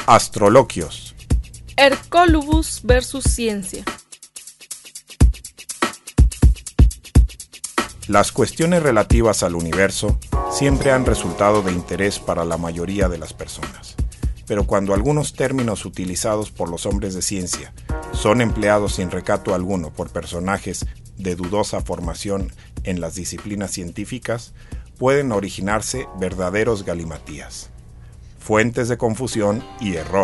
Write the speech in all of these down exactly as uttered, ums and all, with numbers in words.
Astroloquios. Hercolubus versus ciencia. Las cuestiones relativas al universo siempre han resultado de interés para la mayoría de las personas, pero cuando algunos términos utilizados por los hombres de ciencia son empleados sin recato alguno por personajes de dudosa formación en las disciplinas científicas, pueden originarse verdaderos galimatías, fuentes de confusión y error.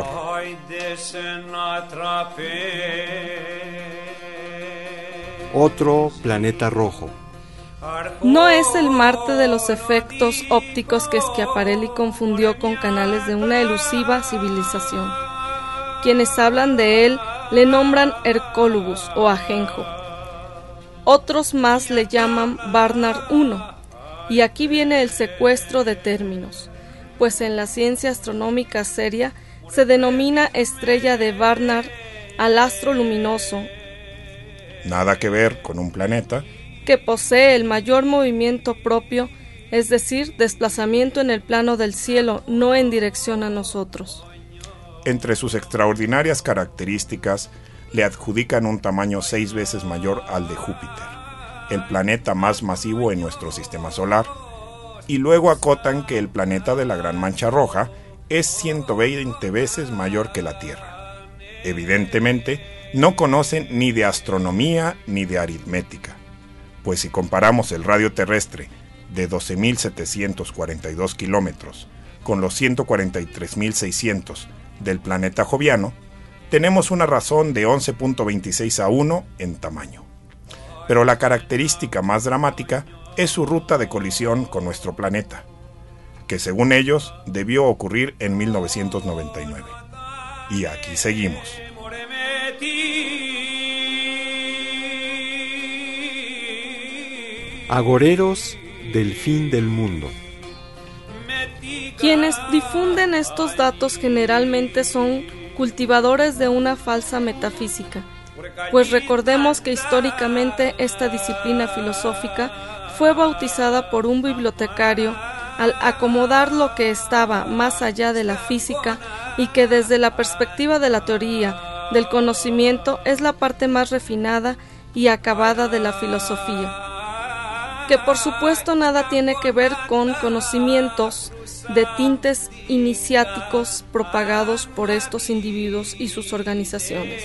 Otro planeta rojo. No es el Marte de los efectos ópticos que Schiaparelli confundió con canales de una elusiva civilización. Quienes hablan de él le nombran Hercolubus o Ajenjo. Otros más le llaman Barnard uno. Y aquí viene el secuestro de términos, pues en la ciencia astronómica seria se denomina estrella de Barnard al astro luminoso, nada que ver con un planeta, que posee el mayor movimiento propio, es decir, desplazamiento en el plano del cielo, no en dirección a nosotros. Entre sus extraordinarias características, le adjudican un tamaño seis veces mayor al de Júpiter, el planeta más masivo en nuestro sistema solar, y luego acotan que el planeta de la Gran Mancha Roja es ciento veinte veces mayor que la Tierra. Evidentemente, no conocen ni de astronomía ni de aritmética, pues si comparamos el radio terrestre de doce mil setecientos cuarenta y dos kilómetros con los ciento cuarenta y tres mil seiscientos del planeta joviano, tenemos una razón de once punto veintiséis a uno en tamaño. Pero la característica más dramática es su ruta de colisión con nuestro planeta, que según ellos debió ocurrir en mil novecientos noventa y nueve. Y aquí seguimos. Agoreros del fin del mundo. Quienes difunden estos datos generalmente son cultivadores de una falsa metafísica, pues recordemos que históricamente esta disciplina filosófica fue bautizada por un bibliotecario al acomodar lo que estaba más allá de la física y que desde la perspectiva de la teoría del conocimiento es la parte más refinada y acabada de la filosofía, que por supuesto nada tiene que ver con conocimientos de tintes iniciáticos propagados por estos individuos y sus organizaciones.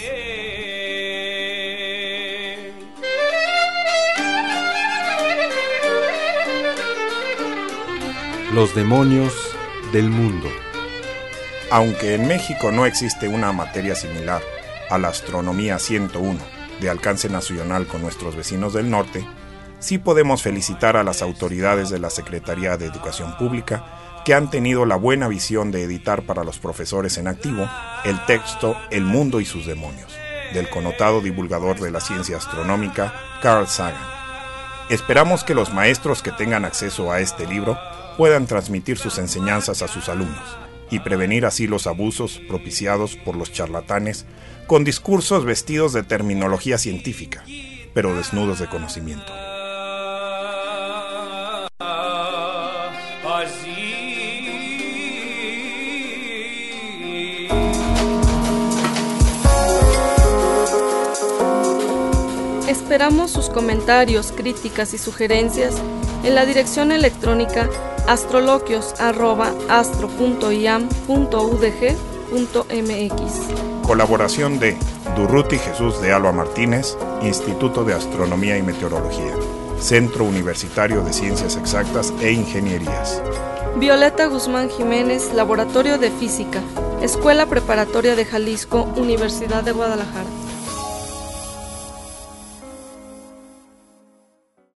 Los demonios del mundo. Aunque en México no existe una materia similar a la astronomía ciento uno de alcance nacional con nuestros vecinos del norte, sí podemos felicitar a las autoridades de la Secretaría de Educación Pública que han tenido la buena visión de editar para los profesores en activo el texto El mundo y sus demonios, del connotado divulgador de la ciencia astronómica Carl Sagan. Esperamos que los maestros que tengan acceso a este libro puedan transmitir sus enseñanzas a sus alumnos y prevenir así los abusos propiciados por los charlatanes con discursos vestidos de terminología científica, pero desnudos de conocimiento. Esperamos sus comentarios, críticas y sugerencias en la dirección electrónica astroloquios arroba astro punto i a m punto u d g punto m x. Colaboración de Durruti Jesús de Alba Martínez, Instituto de Astronomía y Meteorología, Centro Universitario de Ciencias Exactas e Ingenierías. Violeta Guzmán Jiménez, Laboratorio de Física, Escuela Preparatoria de Jalisco, Universidad de Guadalajara.